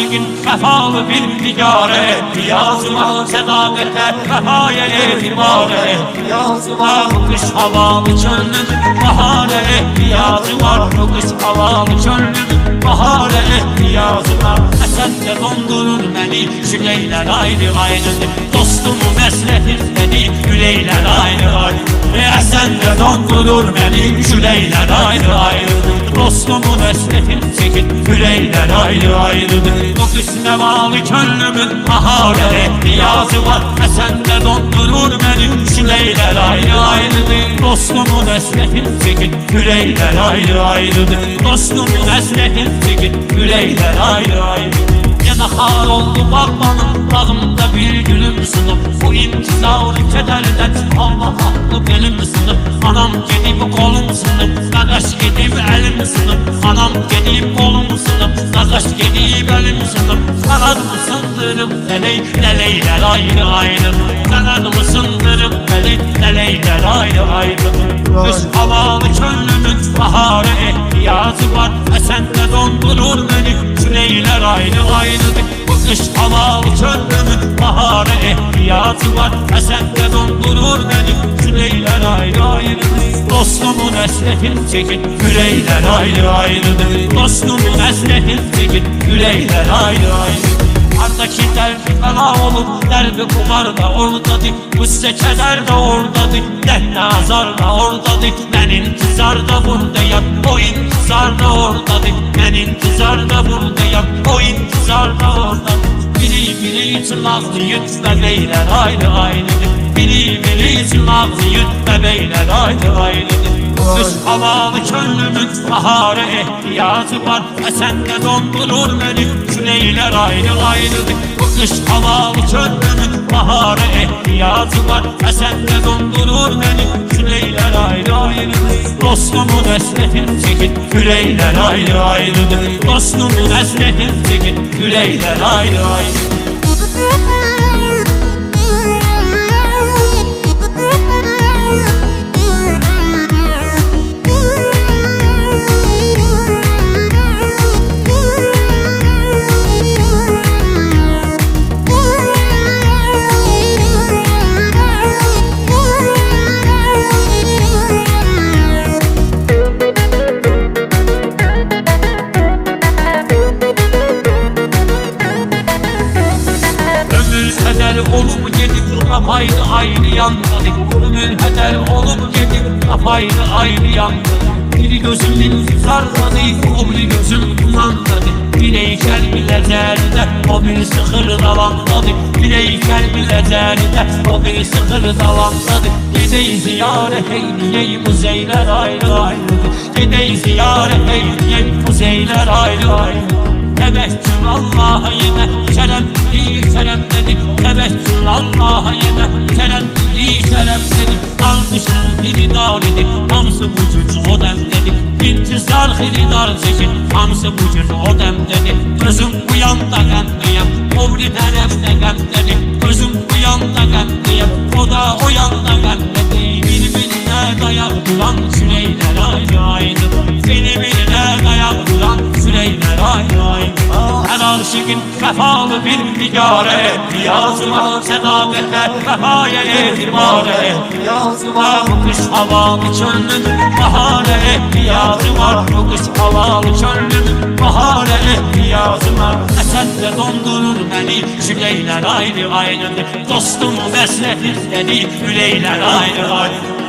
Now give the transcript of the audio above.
aşıkın vefalı bir nigare, yazma sedakete vefaya etibare, yazma bu kış havalı çölün bahane ihtiyacı var, bu kış havalı çölün bahane ihtiyacı var. Sen de dondurur beni, şüleyler ayrı ayrı, dostumu mesletir beni, güleyler ayrı ayrı. Sen de dondurur beni, şüleyler ayrı ayrı, dostumu mesletir çekin, güleyler ayrı ayrıdır. Bu kış nevalı könlümün bahane ihtiyacı var. Sen de dondurur beni, şüleyler ayrı ayrıdır, dostumu mesletir çekin, güleyler ayrı ayrıdır, dostumu mesletir çekin, güleyler ayrı ayrıdır. Yanahar oldu bakmanın bağımda bir gülüm sınıf, bu intizarı kederden Allah haklı benim sınıf. Anam gidip kolum sınıf, kardeş gidip elim sınıf. Anam gidip kolum sınıf, kardeş gidip elim sınıf. Kanadımı sındırıp leley leleyler ayrı ayrı, kanadımı sındırıp leley leleyler ayrı ayrı. Kış havalı könlümün bahane ihtiyacı var. Sen de dondurur beni, şüleyler ayrı ayrı. Bu kış havalı könlümün bahane ihtiyacı var. Sen de dondurur beni, şüleyler ayrı ayrı. Dostumun esnetin çekin, güleyler ayrı ayrı. Dostumun esnetin çekin, güleyler ayrı ayrı. Ardaki derdi bela olup derdi kumar da oradadır, bu keder de oradadır, derdi azar da oradadır. Ben intizar da buradayım, o intizar da oradadır. Ben intizar da buradayım, o intizar da oradadır. Biri biri için ağzı yut bebeyler ayrı ayrıdır, biri biri için ağzı yut bebeyler ayrı ayrıdır. Kış havalı könlümün bahane ihtiyacı var. Sen de dondurur beni, şüleyler ayrı ayrıdır. Bu kış havalı könlümün bahane ihtiyacı var. Sen de dondurur beni, şüleyler ayrı ayrıdır. Dostumun esnetin çekin, güleyler ayrı ayrıdır. Dostumun esnetin çekin, güleyler ayrı ayrıdır. Olup gidip kafaydı ayrı yandadık, ömür heder olup gidip kafaydı ayrı yandadık. Biri gözümün sarladı, o biri gözüm dumanladı. Bireyken bile zerde, o biri sıkır dalanladı. Bireyken bile zerde, o biri sıkır dalanladı. Gideyi ziyaret eyleyeyim, muzeyler ayrı ayrı. Gideyi ziyaret eyleyeyim, muzeyler ayrı ayrı. Teveccüh Allah'a yine keremli kerem dedik, teveccüh Allah'a yine keremli kerem dedik. Almışım biri dar edik, hamsı bucucu o dem dedik. İntizar hiridar çekin, hamsı bucucu o dem dedik. Gözüm bu yanda gandiyem, o bir tarafta gand dedik. Gözüm bu yanda gandiyem, o da o yanda gand dedik. Birbirine dayak duran şüleyler ayrı ayrı, birbirine dayak duran şüleyler ayrı ayrı. Her aşıkın vefalı bir nigare, yazma sedakete vefaya etibare, yazma bu kış havalı çölün bahane ihtiyacı var. Bu kış havalı çölün bahane ihtiyacı var. Sen de dondurur beni, şüleyler ayrı ayrıdır, dostumu mesletir beni, güleyler ayrı ayrı.